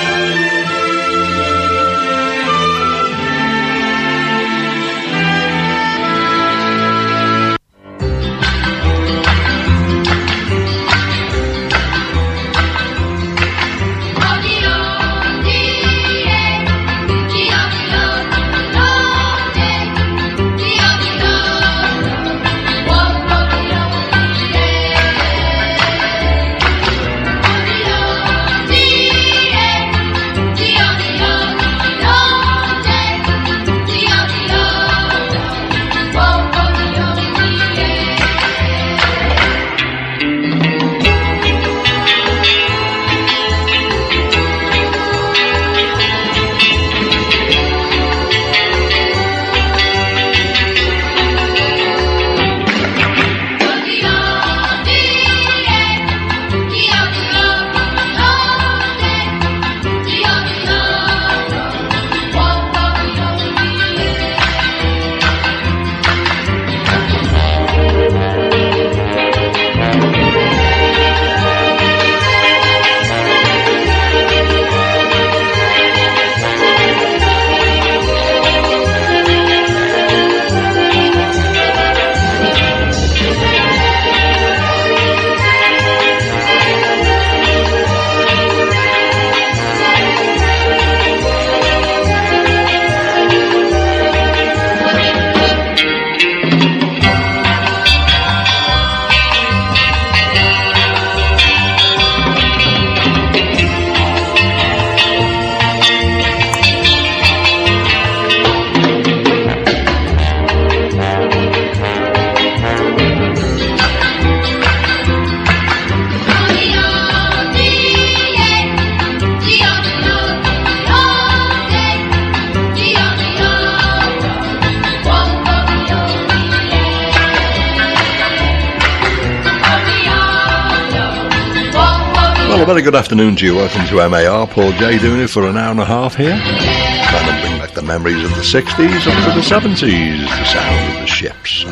A very good afternoon to you. Welcome to MAR. Paul J doing it for an hour and a half here. Trying to bring back the memories of the 60s up to the 70s. The sound of the ships.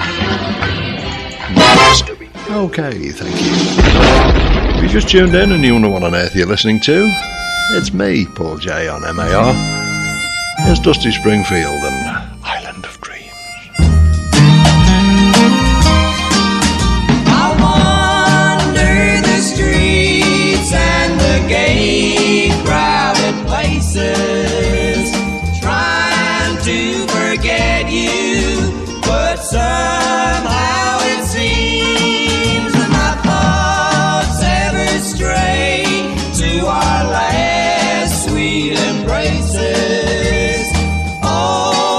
Okay, thank you. If you just tuned in and you wonder what on earth you're listening to, it's me, Paul J on MAR. Here's Dusty Springfield and Island of Dreams. And the gay crowded places, trying to forget you, but somehow it seems that my thoughts ever stray to our last sweet embraces. Oh,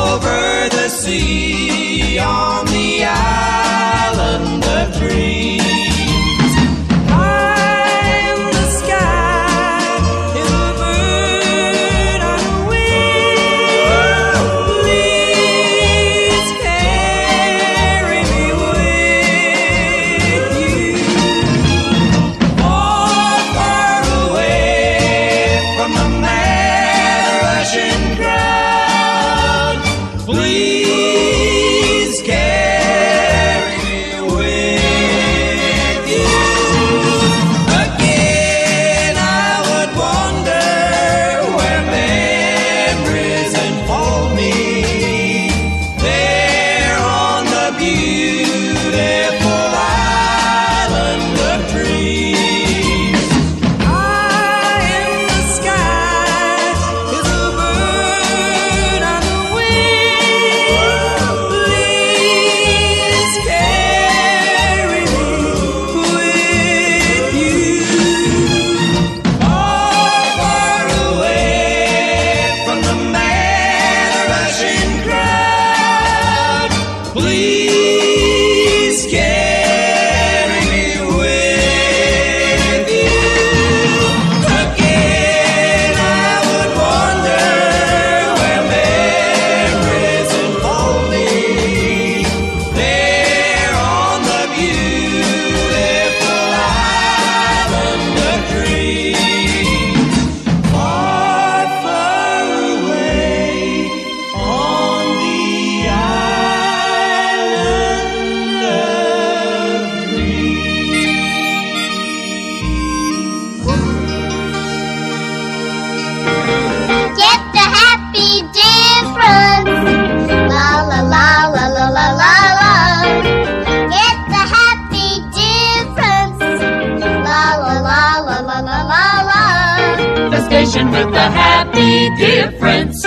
the station with a happy difference.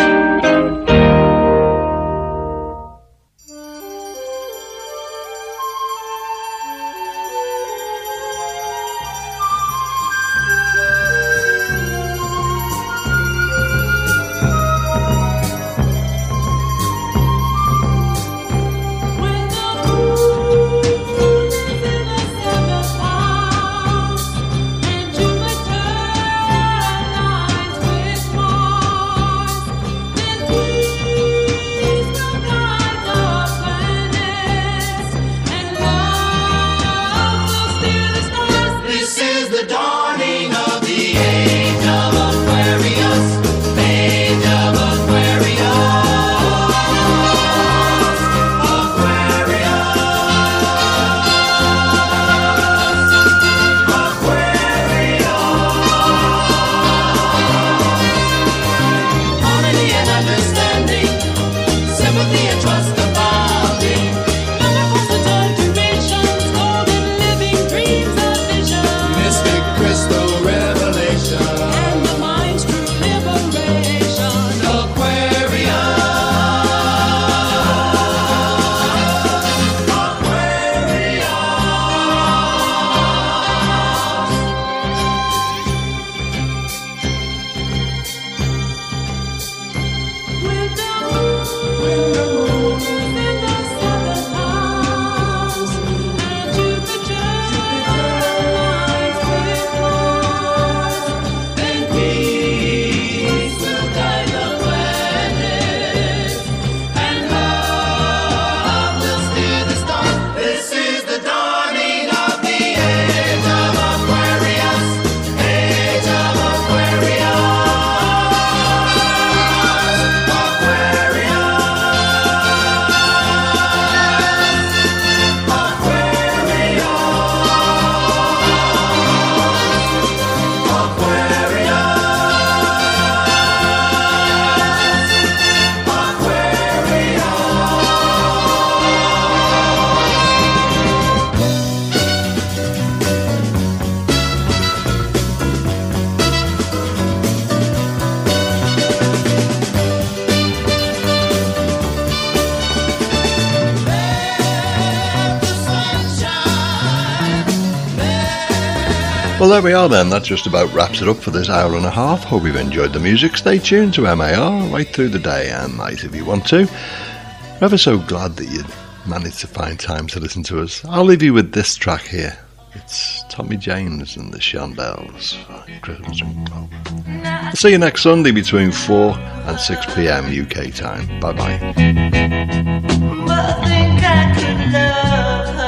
Well, there we are then. That just about wraps it up for this hour and a half. Hope you've enjoyed the music. Stay tuned to MAR right through the day and night if you want to. I'm ever so glad that you managed to find time to listen to us. I'll leave you with this track here. It's Tommy James and the Shondells. Christmas and Club. I'll see you next Sunday between 4 and 6 p.m. UK time. Bye-bye. I think I could love her.